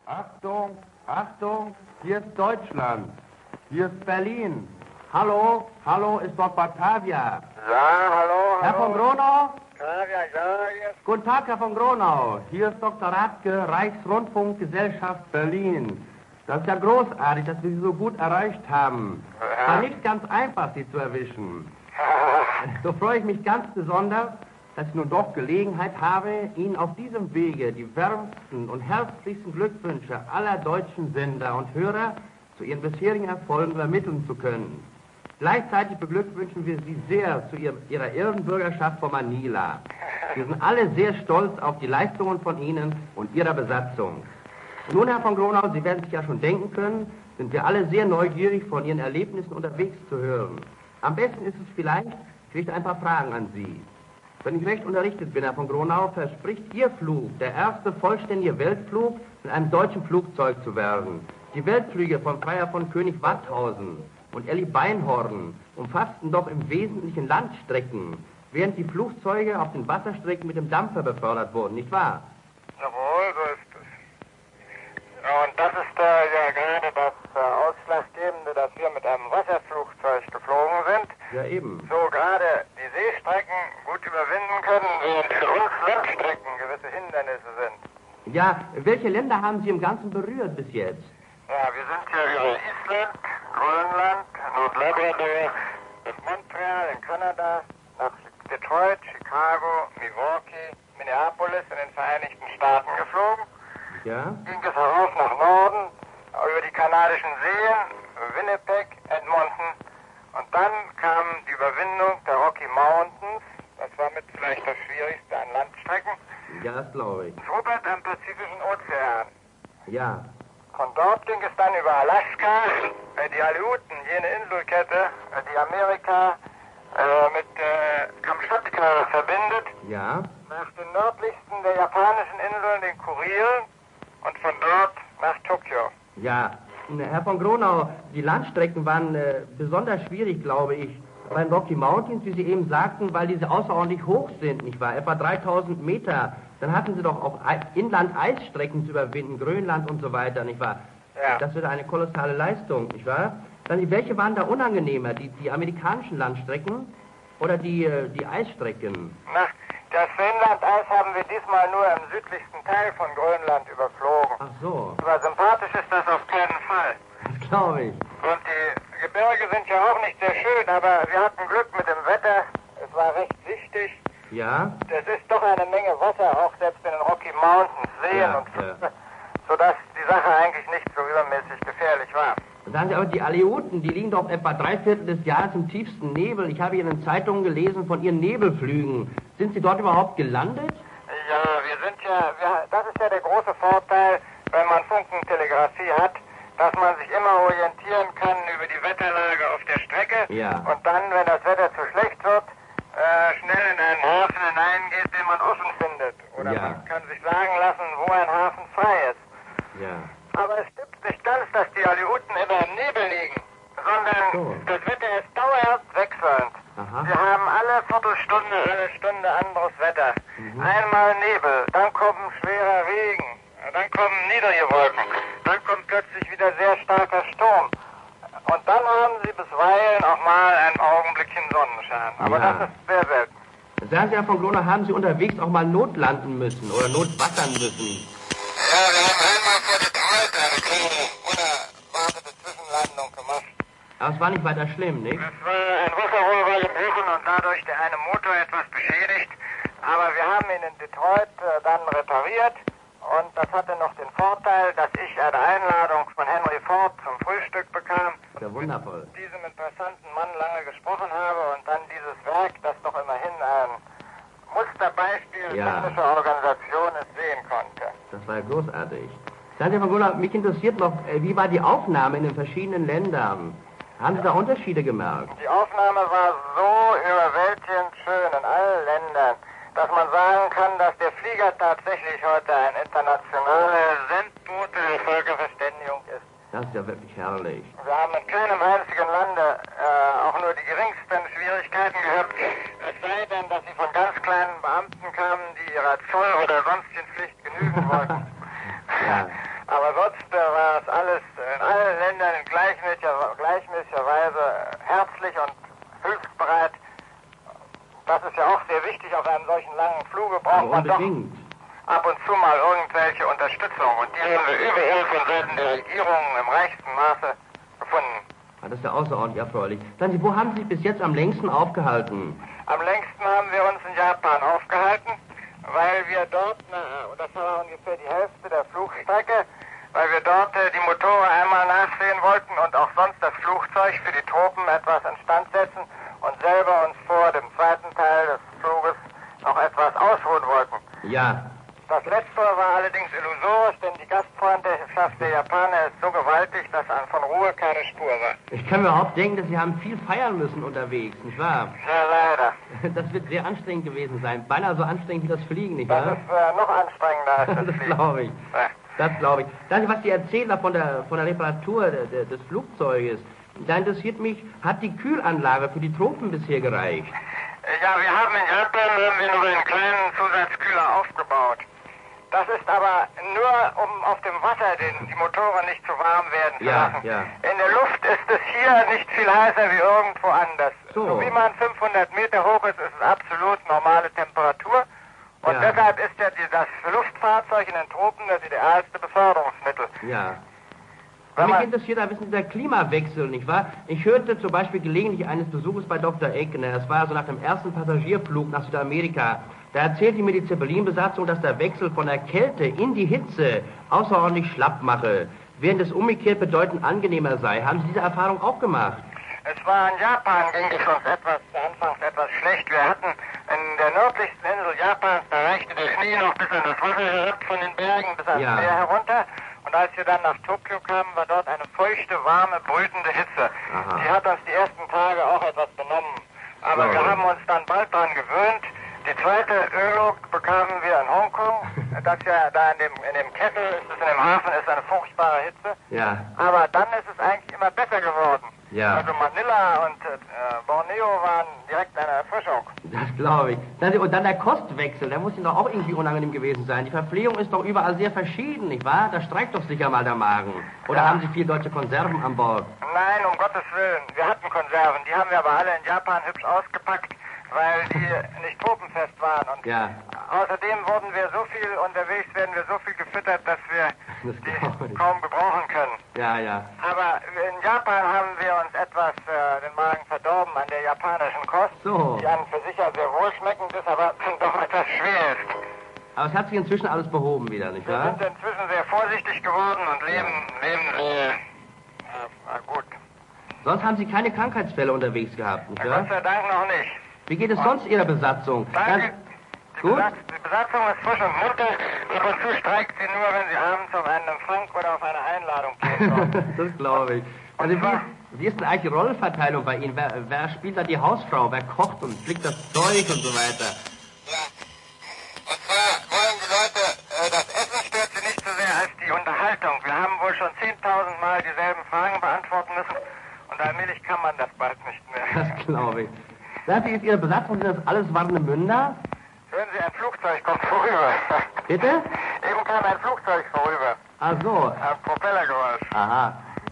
Achtung, Achtung, hier ist Deutschland. Hier ist Berlin. Hallo, hallo, ist dort Batavia. Ja, hallo, Herr von Gronau? Batavia, ja, jetzt. Guten Tag, Herr von Gronau. Hier ist Dr. Radke, Reichsrundfunkgesellschaft Berlin. Das ist ja großartig, dass wir Sie so gut erreicht haben. Ja. War nicht ganz einfach, Sie zu erwischen. So freue ich mich ganz besonders, dass ich nun doch Gelegenheit habe, Ihnen auf diesem Wege die wärmsten und herzlichsten Glückwünsche aller deutschen Sender und Hörer zu Ihren bisherigen Erfolgen übermitteln zu können. Gleichzeitig beglückwünschen wir Sie sehr zu Ihrer Ehrenbürgerschaft von Manila. Wir sind alle sehr stolz auf die Leistungen von Ihnen und Ihrer Besatzung. Nun, Herr von Gronau, Sie werden sich ja schon denken können, sind wir alle sehr neugierig, von Ihren Erlebnissen unterwegs zu hören. Am besten ist es vielleicht, ich richte ein paar Fragen an Sie. Wenn ich recht unterrichtet bin, Herr von Gronau, verspricht Ihr Flug, der erste vollständige Weltflug, mit einem deutschen Flugzeug zu werden. Die Weltflüge von Freiherr von König Watthausen und Elli Beinhorn umfassten doch im Wesentlichen Landstrecken, während die Flugzeuge auf den Wasserstrecken mit dem Dampfer befördert wurden, nicht wahr? Jawohl, so ist es. Ja, und das ist ja gerade das Ausschlaggebende, dass wir mit einem Wasserflugzeug geflogen sind. Ja, eben. So gerade die Seestrecken gut überwinden können, während für uns Landstrecken gewisse Hindernisse sind. Ja, welche Länder haben Sie im Ganzen berührt bis jetzt? Ja, wir sind ja über Island, Grönland, Nordlabrador, bis Montreal in Kanada, nach Detroit, Chicago, Milwaukee, Minneapolis in den Vereinigten Staaten geflogen. Ja? Ging es herauf nach Norden, über die kanadischen Seen, Winnipeg, Edmonton. Und dann kam die Überwindung der Rocky Mountains. Das war mit vielleicht das Schwierigste an Landstrecken. Ja, das glaube ich. Rupert am Pazifischen Ozean. Ja. Von dort ging es dann über Alaska, die Aleuten, jene Inselkette, die Amerika mit Kamtschatka verbindet. Ja. Nach den nördlichsten der japanischen Inseln, den Kurilen, und von dort nach Tokio. Ja. Herr von Gronau, die Landstrecken waren besonders schwierig, glaube ich. Bei den Rocky Mountains, wie Sie eben sagten, weil diese außerordentlich hoch sind, nicht wahr? Etwa 3000 Meter. Dann hatten Sie doch auch Inland-Eisstrecken zu überwinden, Grönland und so weiter, nicht wahr? Ja. Das wird eine kolossale Leistung, nicht wahr? Dann, welche waren da unangenehmer? Die amerikanischen Landstrecken oder die Eisstrecken? Na, das Finnland-Eis haben wir diesmal nur im südlichsten Teil von Grönland überflogen. Ach so, Aber sympathisch ist das auf keinen Fall. das glaube ich. Und die Gebirge sind ja auch nicht sehr schön, aber wir hatten Glück mit dem Wetter. Es war recht sichtig. Ja? Es ist doch eine Menge Wasser, auch selbst in den Rocky Mountains, Seen Ja, und Flüsse, sodass die Sache eigentlich nicht so übermäßig gefährlich war. Sagen Sie aber, die Aleuten, die liegen doch etwa 3/4 des Jahres im tiefsten Nebel. Ich habe in den Zeitungen gelesen von Ihren Nebelflügen. Sind Sie dort überhaupt gelandet? Ja, das ist ja der große Vorteil, wenn man Funkentelegrafie hat, dass man sich immer orientieren kann über die Wetterlage auf der Strecke. Ja. Und dann, wenn das Wetter zu schlecht wird, schnell in einen Hafen hineingeht, den man offen findet. Oder Ja. man kann sich sagen lassen, wo ein Hafen frei ist. Ja. Aber es stimmt nicht ganz, dass die Aleuten immer im Nebel liegen, sondern So. das Wetter ist dauerhaft wechselnd. Aha. Wir haben alle Viertelstunde, alle Stunde anderes Wetter. Einmal Nebel, dann kommt schwerer Regen, dann kommen niedrige Wolken, dann kommt plötzlich wieder sehr starker Sturm. Und dann haben sie bisweilen auch mal ein Augenblickchen Sonnenschein. Aber Ja. das ist sehr selten. Sagen Sie, Herr von Gronau, haben Sie unterwegs auch mal notlanden müssen oder notwassern müssen? Ja, wir haben einmal vor Detroit eine kleine, unerwartete Zwischenlandung gemacht. Aber es war nicht weiter schlimm, nicht? Es war ein Wasserrohr war gebrochen und dadurch der eine Motor etwas beschädigt. Aber wir haben ihn in Detroit dann repariert. Und das hatte noch den Vorteil, dass ich eine Einladung von Henry Ford zum Frühstück bekam. Ja, wundervoll. Mit diesem interessanten Mann lange gesprochen habe und dann dieses Werk, das doch immerhin ein Musterbeispiel Ja. technischer Organisation ist, sehen konnte. Das war ja großartig. Sagen Sie, Herr von Gronau, mich interessiert noch, wie war die Aufnahme in den verschiedenen Ländern? Haben Sie da Unterschiede gemerkt? Die Aufnahme war so überwältigend schön in allen Ländern, dass man sagen kann, dass der Flieger tatsächlich heute ein internationaler Sendbote der Völkerverständigung ist. Das ist ja wirklich herrlich. Wir haben in keinem einzigen Lande auch nur die geringsten Schwierigkeiten gehabt. Es sei denn, dass sie von ganz kleinen Beamten kamen, die ihrer Zoll- oder sonstigen Pflicht genügen wollten. Ja. Aber war es alles in allen Ländern in gleichmäßiger Weise herzlich und hilfsbereit. Das ist ja auch sehr wichtig. Auf einem solchen langen Fluge braucht man doch ab und zu mal irgendwelche Unterstützung. Und die haben wir überall von Seiten der Regierung im reichsten Maße gefunden. Das ist ja außerordentlich erfreulich. Sagen Sie, wo haben Sie sich bis jetzt am längsten aufgehalten? Am längsten haben wir uns in Japan aufgehalten, weil wir dort, und das war ungefähr die Hälfte der Flugstrecke, weil wir dort die Motoren einmal nachsehen wollten und auch sonst das Flugzeug für die Tropen etwas instand setzen und selber uns vor dem zweiten Teil des Fluges noch etwas ausruhen wollten. Ja. Das Letztere war allerdings illusorisch, denn die Gastfreundschaft der Japaner ist so gewaltig, dass von Ruhe keine Spur war. Ich kann mir überhaupt denken, dass Sie haben viel feiern müssen unterwegs, nicht wahr? Ja, leider. Das wird sehr anstrengend gewesen sein. Beinahe so anstrengend wie das Fliegen, nicht wahr? Das ist noch anstrengender als das Fliegen. Das glaube ich. Ja. Das glaube ich. Dann, was Sie erzählen von der Reparatur des Flugzeuges, da interessiert mich, hat die Kühlanlage für die Tropen bisher gereicht? Ja, wir haben in Japan noch einen kleinen Zusatzkühler aufgebaut. Das ist aber nur, um auf dem Wasser die Motoren nicht zu warm werden zu lassen. Ja. In der Luft ist es hier nicht viel heißer wie irgendwo anders. So wie man 500 Meter hoch ist, ist es absolut normale Temperatur. Und deshalb ist ja das Luftfahrzeug in den Tropen das idealste Beförderungsmittel. Ja. Mich interessiert ein bisschen der Klimawechsel, nicht wahr? Ich hörte zum Beispiel gelegentlich eines Besuches bei Dr. Eckner, das war so nach dem ersten Passagierflug nach Südamerika. Da erzählte mir die Zeppelin-Besatzung, dass der Wechsel von der Kälte in die Hitze außerordentlich schlapp mache, während es umgekehrt bedeutend angenehmer sei. Haben Sie diese Erfahrung auch gemacht? Es war in Japan, ging es uns anfangs etwas schlecht. Wir hatten in der nördlichsten Insel Japans, da reichte der Schnee noch bis an das Wasser herab von den Bergen bis ans Meer herunter. Und als wir dann nach Tokio kamen, war dort eine feuchte, warme, brütende Hitze. Aha. Die hat uns die ersten Tage auch etwas benommen. Aber wir haben uns dann bald daran gewöhnt. Die zweite Ölung bekamen wir in Hongkong. Das ja da in dem Kessel ist es, in dem Hafen ist eine furchtbare Hitze. Ja. Aber dann ist es eigentlich immer besser geworden. Ja. Also Manila und Borneo waren direkt eine Erfrischung. Das glaube ich. Und dann der Kostwechsel, der muss Ihnen doch auch irgendwie unangenehm gewesen sein. Die Verpflegung ist doch überall sehr verschieden, nicht wahr? Da streikt doch sicher mal der Magen. Oder haben Sie viel deutsche Konserven an Bord? Nein, um Gottes Willen. Wir hatten Konserven. Die haben wir aber alle in Japan hübsch ausgepackt, weil die nicht tropenfest waren. Und außerdem wurden wir so viel unterwegs, werden wir so viel gefüttert, dass wir die kaum gebrauchen können. Ja. Aber in Japan haben wir uns etwas den Magen verdorben an der japanischen Kost, die an für sich ja sehr wohlschmeckend ist, aber doch etwas schwer ist. Aber es hat sich inzwischen alles behoben wieder, nicht wahr? Wir sind inzwischen sehr vorsichtig geworden und leben gut. Sonst haben Sie keine Krankheitsfälle unterwegs gehabt, nicht wahr? Gott sei Dank noch nicht. Wie geht es sonst Ihrer Besatzung? Danke. Gut? Die Besatzung ist frisch und munter. Ab und zu streikt sie nur, wenn sie abends auf einen Empfang oder auf eine Einladung gehen. Das glaube ich. Also wie ist denn eigentlich die Rollenverteilung bei Ihnen? Wer spielt da die Hausfrau? Wer kocht und flickt das Zeug und so weiter? Ja. Und zwar wollen die Leute, das Essen stört sie nicht so sehr als die Unterhaltung. Wir haben wohl schon 10.000 Mal dieselben Fragen beantworten müssen und allmählich kann man das bald nicht mehr. Das glaube ich. Sagen Sie, ist Ihre Besatzung, sind das alles Warnemünder? Hören Sie, ein Flugzeug kommt vorüber. Bitte? Eben kam ein Flugzeug vorüber. Ach so. Ein Propellergeräusch. Aha.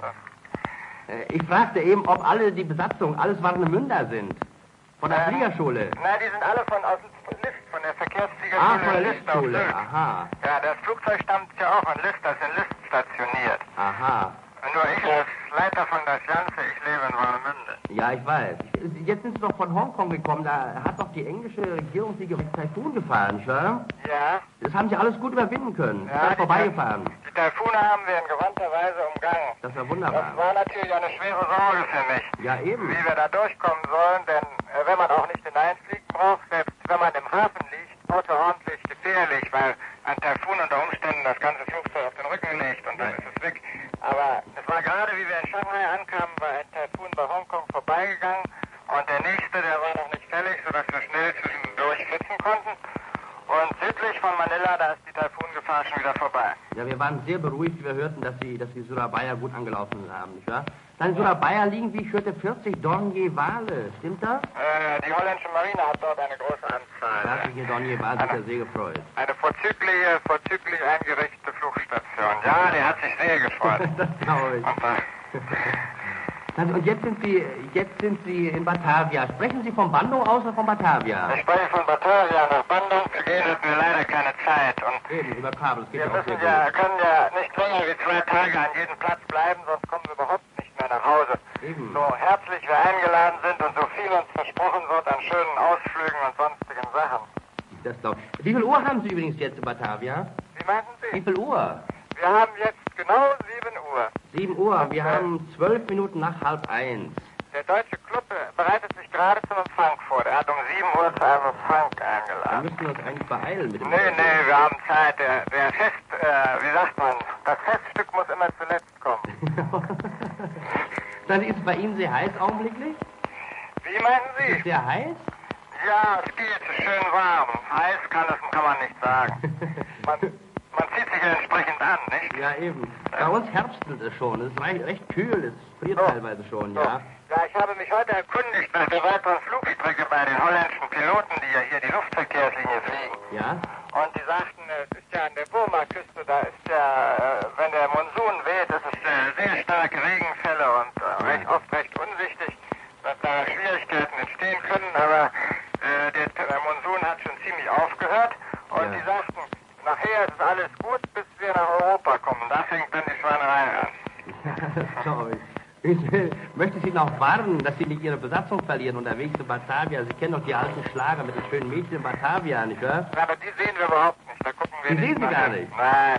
Ich fragte eben, ob alle die Besatzung, alles Warnemünder sind. Von der Fliegerschule. Nein, die sind alle aus List, von der Verkehrsfliegerschule. Von der Listschule, aha. Ja, das Flugzeug stammt ja auch von List, das ist in List stationiert. Aha. Nur ich als Leiter von das Ganze, ich lebe in Warnemünde. Ja, ich weiß. Jetzt sind Sie doch von Hongkong gekommen, da hat doch die englische Regierung Sie mit Taifun gefahren, nicht wahr? Ja. Das haben Sie alles gut überwinden können. Ja, Sie sind vorbeigefahren. Die Taifune haben wir in gewandter Weise umgangen. Das war wunderbar. Das war natürlich eine schwere Sorge für mich. Ja, eben. Wie wir da durchkommen sollen, denn wenn man auch nicht hineinfliegen braucht, selbst wenn man im Hafen liegt, außerordentlich gefährlich, weil ein Taifun unter Umständen das ganze Flugzeug auf den Rücken legt und dann ist es weg. Aber es war gerade, wie wir in Shanghai ankamen, war ein Taifun bei Hongkong vorbeigegangen und der nächste, der war noch nicht fällig, sodass wir schnell zwischendurch flitzen konnten. Und südlich von Manila, da ist die Taifun-Gefahr schon wieder vorbei. Ja, wir waren sehr beruhigt, wie wir hörten, dass Sie Surabaya gut angelaufen haben, nicht wahr? Dann in Surabaya liegen, wie ich hörte, 40 Dornier-Wale. Stimmt das? Die holländische Marine hat dort eine große Anzahl. Da hat sich Ihr Dornier-Wal sicher sehr gefreut. Eine vorzüglich eingerichtete Flugstation. Ja, die hat sich sehr gefreut. geworden. Das glaube ich. Und jetzt sind Sie in Batavia. Sprechen Sie von Bandung aus oder von Batavia? Ich spreche von Batavia nach Bandung. Zu gehen hat mir leider keine Zeit. Und Eben, über Kabel. Das geht wir ja auch sehr müssen ja, gut. können ja nicht länger wie 2 Tage an jedem Platz bleiben, sonst kommen wir überhaupt nicht mehr nach Hause. Eben. So herzlich wir eingeladen sind und so viel uns versprochen wird an schönen Ausflügen und sonstigen Sachen. Das glaube ich. Wie viel Uhr haben Sie übrigens jetzt in Batavia? Wie meinten Sie? Wie viel Uhr? Wir haben jetzt genau 7 Uhr. 7 Uhr. Wir haben 12 Minuten nach 12:30. Der deutsche Club bereitet sich gerade zum Empfang vor. Er hat um 7 Uhr zu einem Empfang Wir eingeladen. müssen uns eigentlich beeilen mit dem Nee, wir haben Zeit. Der Fest, wie sagt man, das Feststück muss immer zuletzt kommen. Dann ist es bei Ihnen sehr heiß augenblicklich? Wie meinen Ist es Sie? sehr heiß? Ja, es geht, es ist schön warm. Heiß kann man nicht sagen. Man zieht sich ja entsprechend an, nicht? Ja, eben. Bei uns herbstelt es schon. Es ist recht kühl. Es friert teilweise schon, ja. Ja, ich habe mich heute erkundigt nach der weiteren Flugstrecke bei den holländischen Piloten, die ja hier die Luftverkehrslinie fliegen. Ja? Und die sagten, es ist ja an der Burma-Küste, da ist ja, wenn der Monsun weht, ist es sehr starke Regenfälle und oft recht unsichtig, dass da Schwierigkeiten entstehen können, aber der Monsun hat schon ziemlich aufgehört und Ja. die sagten, nachher ist alles gut, bis wir nach Europa kommen. Da fängt dann die Schweinerei an. Das glaube ich. Ich möchte Sie noch warnen, dass Sie nicht Ihre Besatzung verlieren unterwegs in Batavia. Sie kennen doch die alten Schlager mit den schönen Mädchen in Batavia, nicht wahr? Aber die sehen wir überhaupt nicht, da gucken wir Die nicht sehen Sie nach. gar nicht?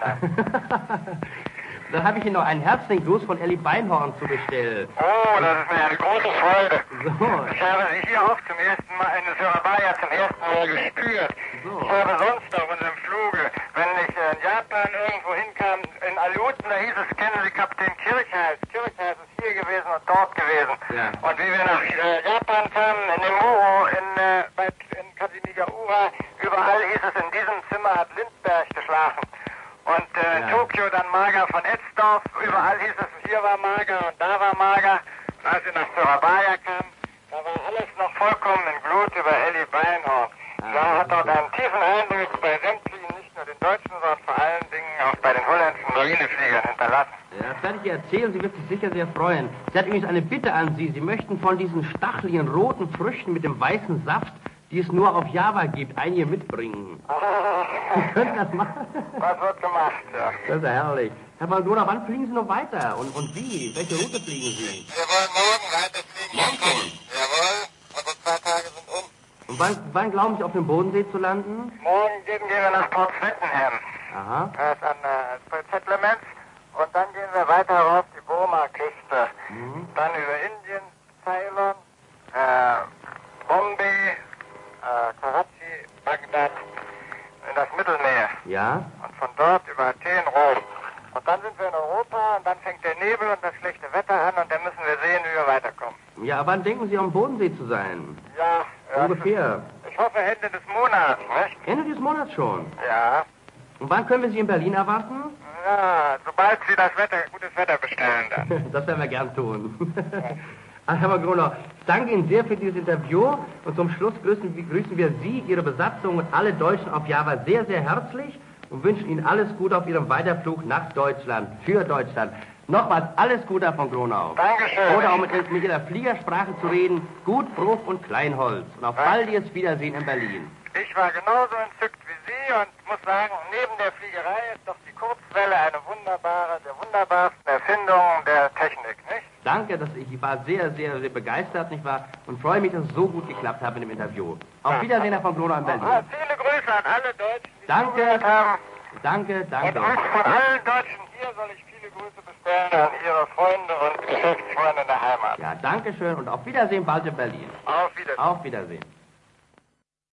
Nein. Dann habe ich Ihnen noch einen herzlichen Gruß von Elli Beinhorn zu bestellen. Oh, das ist mir eine große Freude. So. Ich habe sie hier auch zum ersten Mal in Surabaya zum ersten Mal gespürt. So. Ich habe sonst auf unserem Fluge, wenn ich in Japan irgendwo hinkam, in Aleuten, da hieß es, kennen Sie Kapitän Kirchheis. Kirchheis ist hier gewesen und dort gewesen. Ja. Und wie wir nach Japan kamen, in Nemuro, in Kasimigaura, überall hieß es, in diesem Zimmer hat Lindbergh geschlafen. Und in Ja. Tokio dann Mager von Etzdorf, überall hieß es, hier war Mager und da war Mager. Und als wir nach Surabaya kamen, da war alles noch vollkommen in Glut über Elli Beinhorn. Da hat dort einen tiefen Eindruck bei sämtlichen, nicht nur den Deutschen, sondern vor allen Dingen auch bei den holländischen Marinefliegern hinterlassen. Ja, das werde ich ihr erzählen. Sie wird sich sicher sehr freuen. Sie hat übrigens eine Bitte an Sie. Sie möchten von diesen stacheligen roten Früchten mit dem weißen Saft, die es nur auf Java gibt, einige mitbringen. Sie können das machen. Was wird gemacht, ja. Das ist ja herrlich. Herr Van Dona, wann fliegen Sie noch weiter? Und wie? Welche Route fliegen Sie? Wir wollen morgen weiterfliegen. Morgen schon? Jawohl, unsere 2 Tage sind um. Und wann glauben Sie, auf dem Bodensee zu landen? Morgen gehen wir nach Port Swettenham. Aha. Das ist an Settlements. Und dann gehen wir weiter rauf die Burma-Küste. Dann über Indien, Ceylon, Bombay, Karachi, Bagdad, in das Mittelmeer. Ja? Und von dort über Athen, Rom. Und dann sind wir in Europa und dann fängt der Nebel und das schlechte Wetter an und dann müssen wir sehen, wie wir weiterkommen. Ja, wann denken Sie, am Bodensee zu sein? Ja, Ungefähr. ich hoffe Ende des Monats, nicht? Ende des Monats schon. Ja. Und wann können wir Sie in Berlin erwarten? Ja, sobald Sie das Wetter, gutes Wetter bestellen dann. Das werden wir gern tun. Herr Magrona, ich danke Ihnen sehr für dieses Interview und zum Schluss grüßen wir Sie, Ihre Besatzung und alle Deutschen auf Java sehr, sehr herzlich und wünschen Ihnen alles Gute auf Ihrem Weiterflug nach Deutschland, für Deutschland. Nochmals alles Gute, Herr von Gronau. Dankeschön. Oder um mit Ihrer Fliegersprache zu reden, gut, Bruch und Kleinholz. Und auf baldiges Wiedersehen in Berlin. Ich war genauso entzückt wie Sie und muss sagen, neben der Fliegerei ist doch die Kurzwelle eine der wunderbarsten Erfindungen der Technik, nicht? Danke, ich war sehr, sehr, sehr begeistert, nicht wahr? Und freue mich, dass es so gut geklappt hat mit dem Interview. Auf Wiedersehen, Herr von Gronau in Berlin. Viele Grüße an alle Deutschen, die Danke. zugehört haben. Danke, Und danke. auch von allen Deutschen hier soll ich viele Grüße bestellen an Ihre Freunde und Geschäftsfreunde in der Heimat. Ja, danke schön und auf Wiedersehen bald in Berlin. Auf Wiedersehen. Auf Wiedersehen.